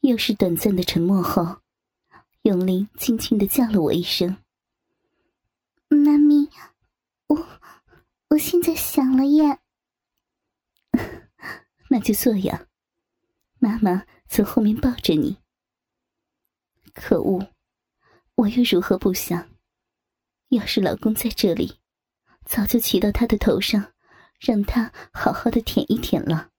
又是短暂的沉默后，永林轻轻地叫了我一声：“ 妈咪，我现在想了耶。” 那就这样，妈妈从后面抱着你。可恶，我又如何不想，要是老公在这里，早就骑到他的头上，让他好好的舔一舔了。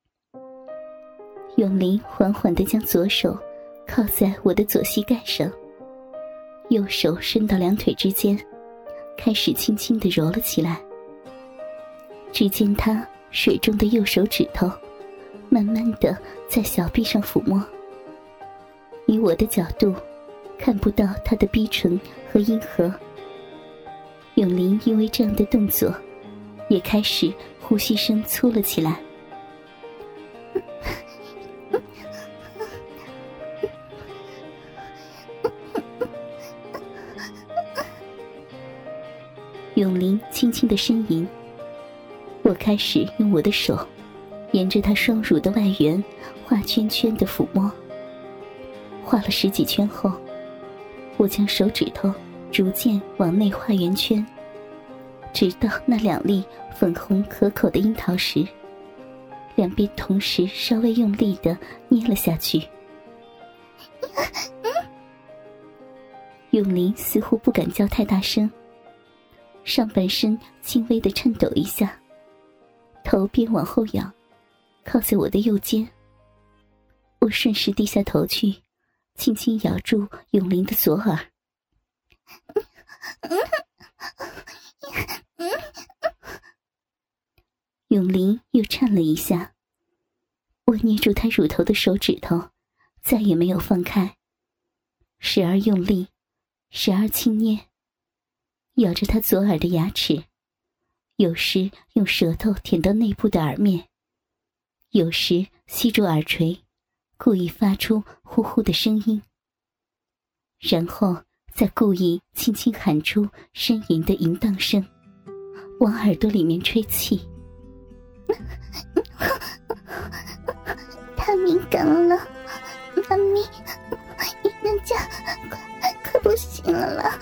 永林缓缓地将左手靠在我的左膝盖上，右手伸到两腿之间，开始轻轻地揉了起来。只见他水中的右手指头慢慢地在小臂上抚摸，以我的角度看不到他的逼唇和阴核。永林因为这样的动作也开始呼吸声粗了起来。永林轻轻的呻吟，我开始用我的手沿着他双乳的外缘画圈圈的抚摸。画了10几圈后，我将手指头逐渐往内画圆圈，直到那2粒粉红可口的樱桃时，两边同时稍微用力地捏了下去。永林似乎不敢叫太大声，上半身轻微地颤抖一下，头便往后仰，靠在我的右肩。我顺势低下头去，轻轻咬住永林的左耳。永林又颤了一下，我捏住他乳头的手指头再也没有放开，时而用力，时而轻捏，咬着他左耳的牙齿，有时用舌头舔到内部的耳面，有时吸住耳垂，故意发出呼呼的声音，然后再故意轻轻喊出呻吟的淫荡声，往耳朵里面吹气。 太敏感了，妈咪，人家快不行了啦。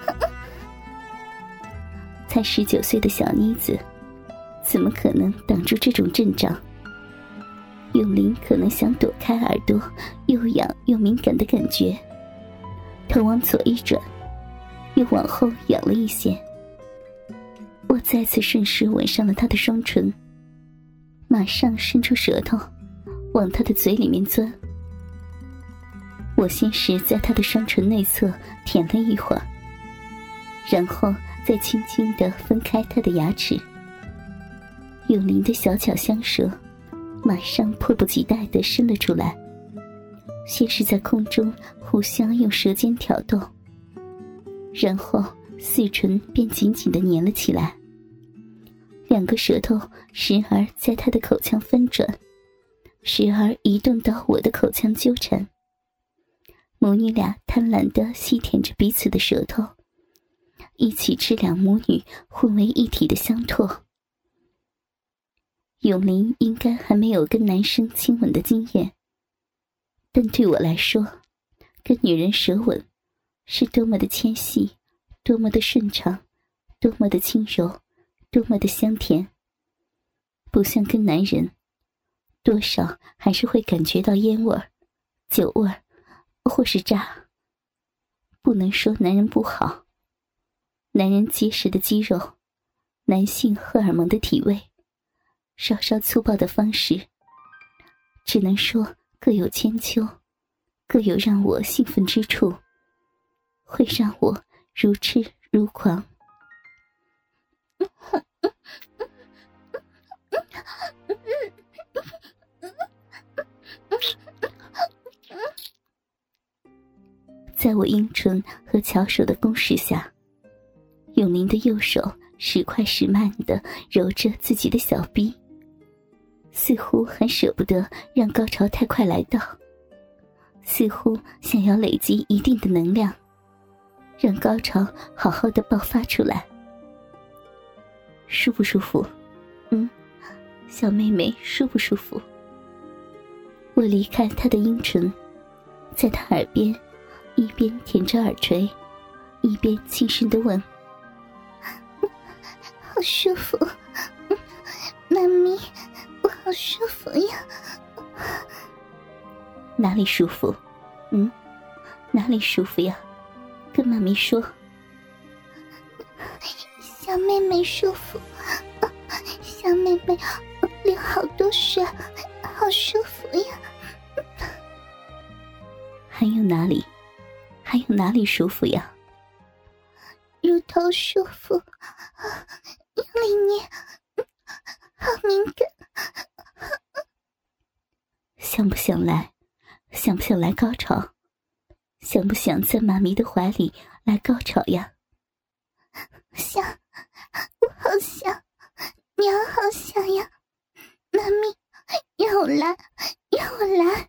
才19岁的小妮子，怎么可能挡住这种阵仗？永林可能想躲开耳朵又痒又敏感的感觉，头往左一转，又往后仰了一些。我再次顺势吻上了他的双唇，马上伸出舌头往他的嘴里面钻。我先是在他的双唇内侧舔了一会儿，然后再轻轻地分开他的牙齿。永林的小巧香舌马上迫不及待地伸了出来，先是在空中互相用舌尖挑逗，然后四唇便紧紧地粘了起来，两个舌头时而在他的口腔翻转，时而移动到我的口腔纠缠。母女俩贪婪地细舔着彼此的舌头，一起吃两母女混为一体的香唾。永林应该还没有跟男生亲吻的经验，但对我来说，跟女人舌吻是多么的纤细，多么的顺畅，多么的轻柔，多么的香甜。不像跟男人，多少还是会感觉到烟味儿、酒味儿，或是渣。不能说男人不好，男人结实的肌肉，男性荷尔蒙的体味，稍稍粗暴的方式，只能说各有千秋，各有让我兴奋之处，会让我如痴如狂。在我阴唇和巧手的攻势下，永林的右手时快时慢地揉着自己的小臂，似乎很舍不得让高潮太快来到，似乎想要累积一定的能量，让高潮好好的爆发出来。舒不舒服？小妹妹舒不舒服？我离开她的阴唇， 在他耳边一边舔着耳垂，一边轻声地问： 好舒服，妈咪，我好舒服呀。 哪里舒服？哪里舒服呀？跟妈咪说。 小妹妹舒服，小妹妹流好多水，好舒服呀。 还有哪里？还有哪里舒服呀？ 乳头舒服，用力捏，好敏感。 想不想来？想不想来高潮？想不想在妈咪的怀里来高潮呀？ 想，我好想，娘好想呀。妈咪，让我来，让我来。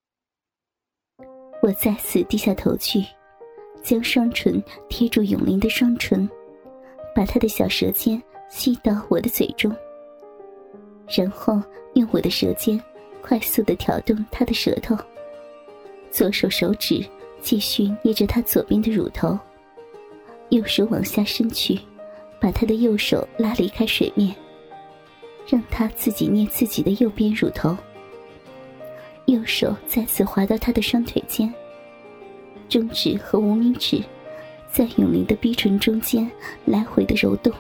我再次低下头去，将双唇贴住永林的双唇，把他的小舌尖吸到我的嘴中，然后用我的舌尖快速地挑动他的舌头，左手手指继续捏着他左边的乳头，右手往下伸去，把他的右手拉离开水面，让他自己捏自己的右边乳头，右手再次滑到他的双腿间，中指和无名指在永林的逼唇中间来回的揉动。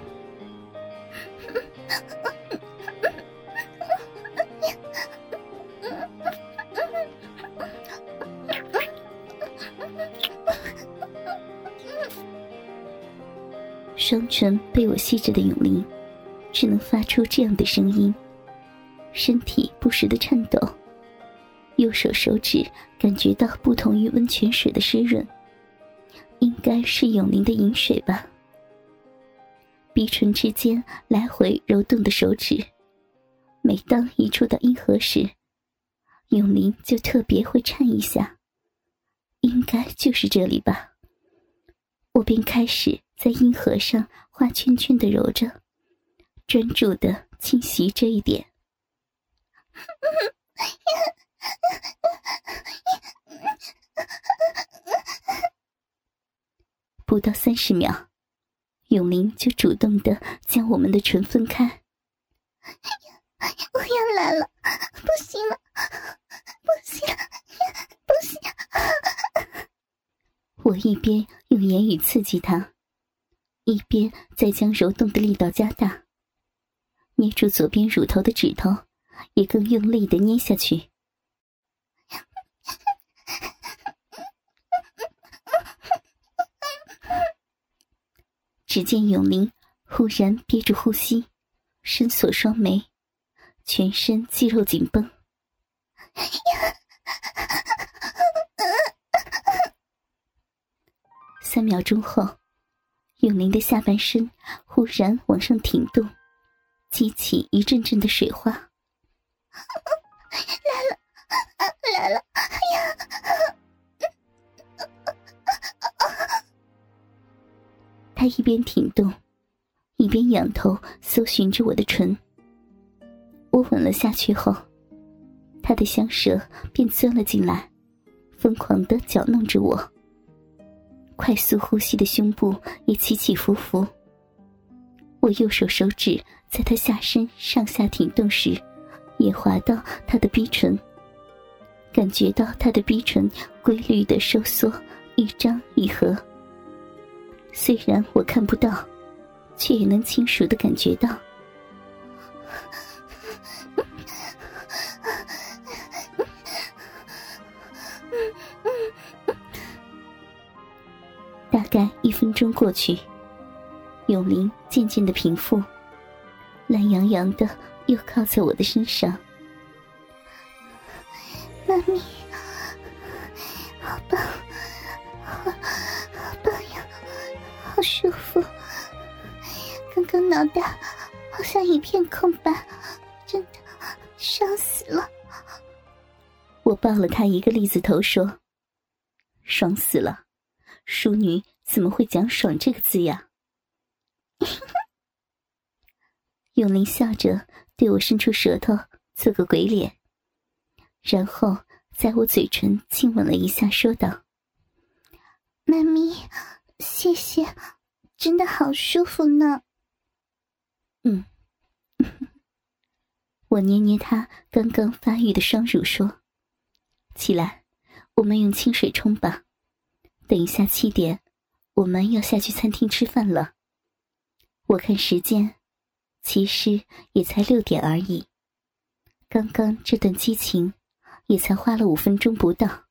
双唇被我吸着的永林只能发出这样的声音，身体不时地颤抖，右手手指感觉到不同于温泉水的湿润，应该是永林的饮水吧。鼻唇之间来回揉动的手指，每当一触到阴核时，永林就特别会颤一下，应该就是这里吧。我便开始在阴核上画圈圈地揉着，专注地侵袭这一点。不到30秒，永林就主动地将我们的唇分开。 我要来了，不行了，不行，不行。 我一边用言语刺激他，一边再将揉动的力道加大，捏住左边乳头的指头也更用力地捏下去。只见永林忽然憋住呼吸，深锁双眉，全身肌肉紧绷。3秒钟后，永林的下半身忽然往上挺动，激起一阵阵的水花。 来了，哎呀！ 他一边挺动，一边仰头搜寻着我的唇。我吻了下去后，他的香舌便钻了进来，疯狂地搅弄着我。快速呼吸的胸部也起起伏伏。我右手手指在他下身上下挺动时，也滑到他的逼唇，感觉到他的逼唇规律的收缩，一张一合。虽然我看不到，却也能清楚地感觉到。大概1分钟过去，永林渐渐地平复，懒洋洋地又靠在我的身上。 妈咪，好棒，好棒呀，好舒服。刚刚脑袋好像一片空白，真的爽死了。 我抱了他一个栗子头说：爽死了，淑女怎么会讲爽这个字呀？永林笑着对我伸出舌头做个鬼脸，然后在我嘴唇亲吻了一下，说道： 妈咪，谢谢，真的好舒服呢。 我捏捏她刚刚发育的双乳说：起来，我们用清水冲吧。等一下7点，我们要下去餐厅吃饭了。我看时间，其实也才6点而已。刚刚这段激情，也才花了5分钟不到。